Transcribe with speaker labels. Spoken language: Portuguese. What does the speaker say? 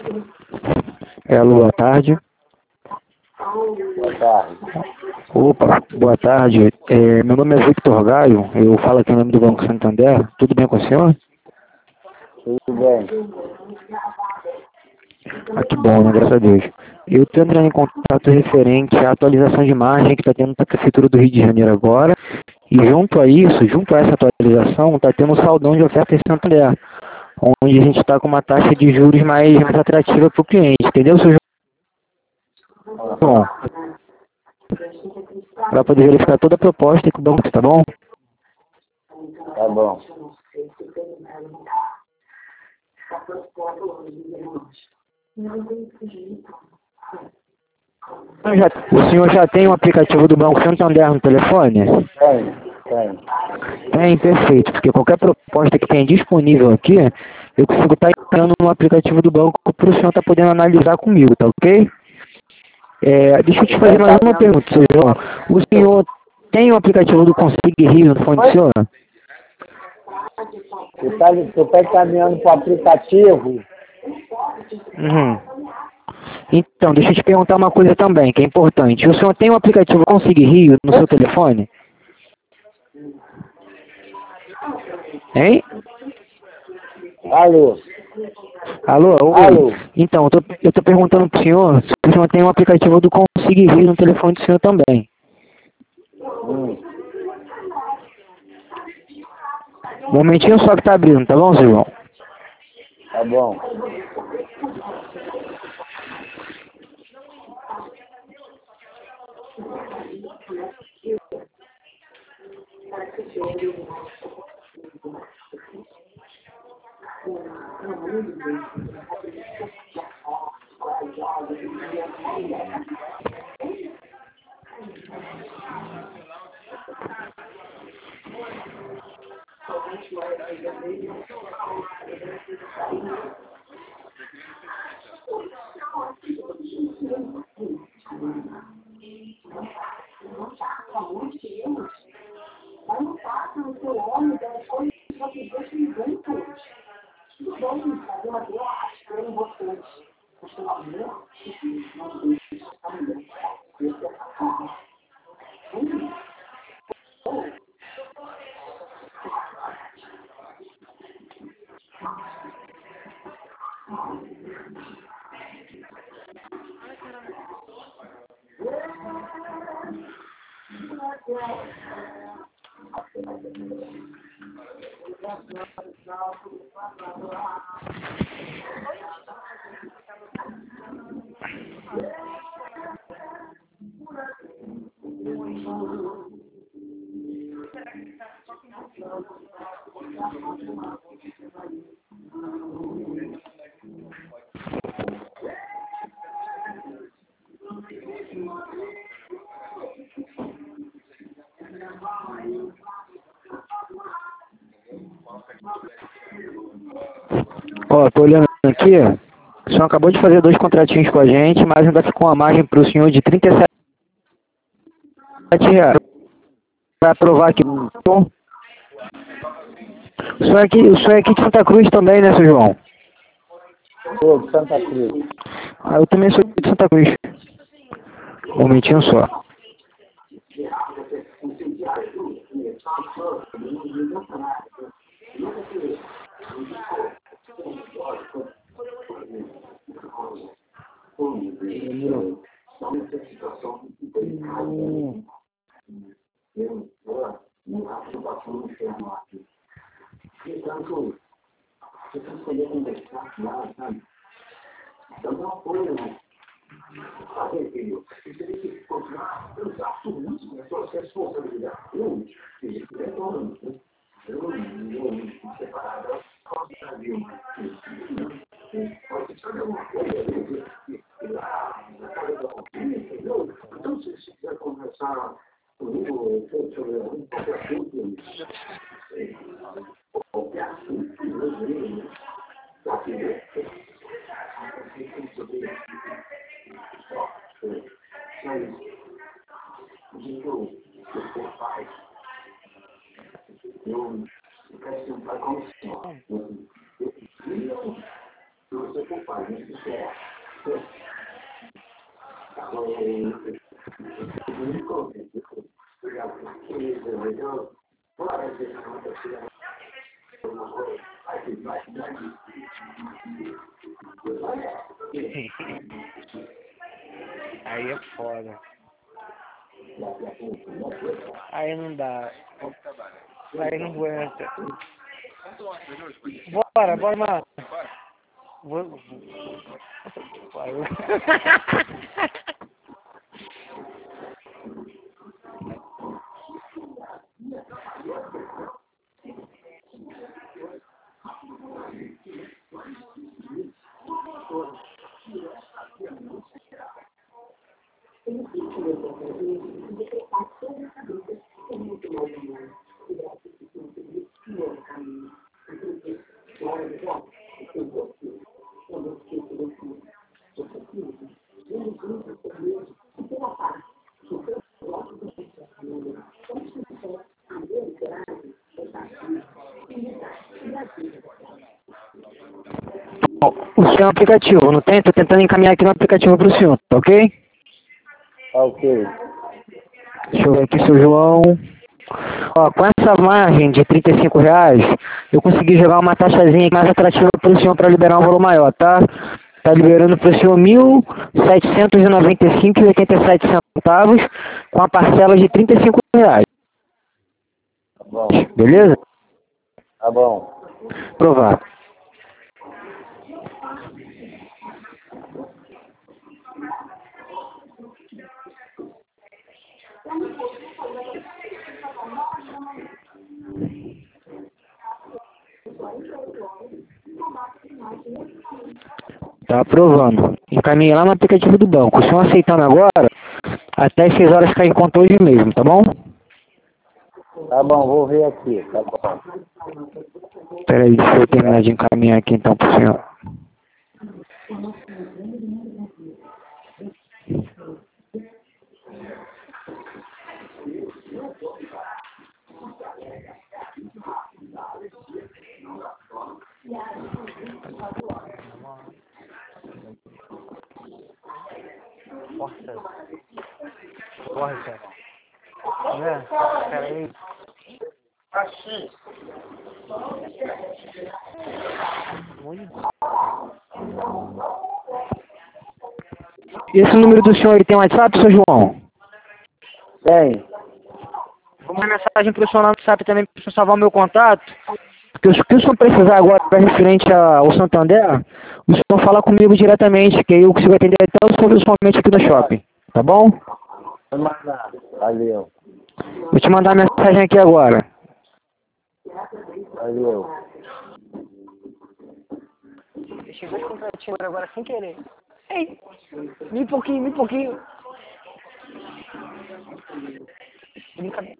Speaker 1: Alô, boa tarde.
Speaker 2: Boa tarde.
Speaker 1: Opa, boa tarde. Meu nome é Victor Gaio, eu falo aqui em nome do Banco Santander. Tudo bem com o senhor?
Speaker 2: Tudo bem?
Speaker 1: Ah, que bom, né? Graças a Deus. Eu estou entrando em contato referente à atualização de margem que está tendo na Prefeitura do Rio de Janeiro agora. E junto a isso, junto a essa atualização, está tendo um saldão de oferta em Santander, onde a gente está com uma taxa de juros mais atrativa para o cliente. Entendeu, seu João? Para poder verificar toda a proposta que o banco, tá bom?
Speaker 2: Tá bom.
Speaker 1: O senhor já tem o aplicativo do Banco Santander no telefone?
Speaker 2: Tem.
Speaker 1: Tem, perfeito. Porque qualquer proposta que tenha disponível aqui, eu consigo estar entrando no aplicativo do banco para o senhor estar podendo analisar comigo, tá ok? Deixa eu te fazer mais uma pergunta, seu João. O senhor tem o aplicativo do Consig Rio no fone do senhor?
Speaker 2: Você tá encaminhando para o aplicativo?
Speaker 1: Uhum. Então, deixa eu te perguntar uma coisa também, que é importante. O senhor tem o aplicativo Consig Rio no seu telefone? Hein?
Speaker 2: Alô?
Speaker 1: Alô? Oi.
Speaker 2: Alô?
Speaker 1: Então, eu tô perguntando pro senhor se o senhor tem um aplicativo do Consig Rio no telefone do senhor também. Um momentinho só que tá abrindo, tá bom, seu João?
Speaker 2: Tá bom.
Speaker 1: Ó, tô olhando aqui, o senhor acabou de fazer 2 contratinhos com a gente, mas ainda ficou uma margem pro senhor de R$ 37 para aprovar aqui. Bom, o senhor é aqui de Santa Cruz também, né, seu João?
Speaker 2: Sou de Santa Cruz.
Speaker 1: Ah, eu também sou de Santa Cruz. Um momentinho só. Aí é foda. Aí não dá. Aí não aguenta. Bora, mano. Vou. Parou. O seu aplicativo, não tem? Tô tentando encaminhar aqui no aplicativo pro senhor, tá ok?
Speaker 2: Tá ok.
Speaker 1: Deixa eu ver aqui, seu João. Ó, com essa margem de R$ 35, eu consegui jogar uma taxazinha mais atrativa pro senhor para liberar um valor maior, tá? Tá liberando pro senhor R$ 1.795,87, com a parcela de R$ 35.
Speaker 2: Tá bom.
Speaker 1: Beleza?
Speaker 2: Tá bom.
Speaker 1: Aprovado. Tá aprovando. Encaminhei lá no aplicativo do banco. Se não aceitando agora, até as 6 horas cai em conta hoje mesmo, tá bom?
Speaker 2: Tá bom, vou ver aqui. Tá bom.
Speaker 1: Pera aí, deixa eu terminar de encaminhar aqui então pro senhor. Força. Né? Pera aí. Esse número do senhor, ele tem WhatsApp, seu João?
Speaker 2: Tem.
Speaker 1: Vou mandar mensagem pro senhor no WhatsApp também, para o senhor salvar o meu contato. Porque o que o senhor precisar agora, referente ao Santander, o senhor fala comigo diretamente, que aí eu consigo atender até os senhor pessoalmente aqui no shopping. Tá bom?
Speaker 2: Vai mandar. Valeu.
Speaker 1: Vou te mandar a mensagem aqui agora.
Speaker 2: Valeu.
Speaker 1: Deixei 2 contratinhos agora sem querer. Ei, me pouquinho. Brincadeira.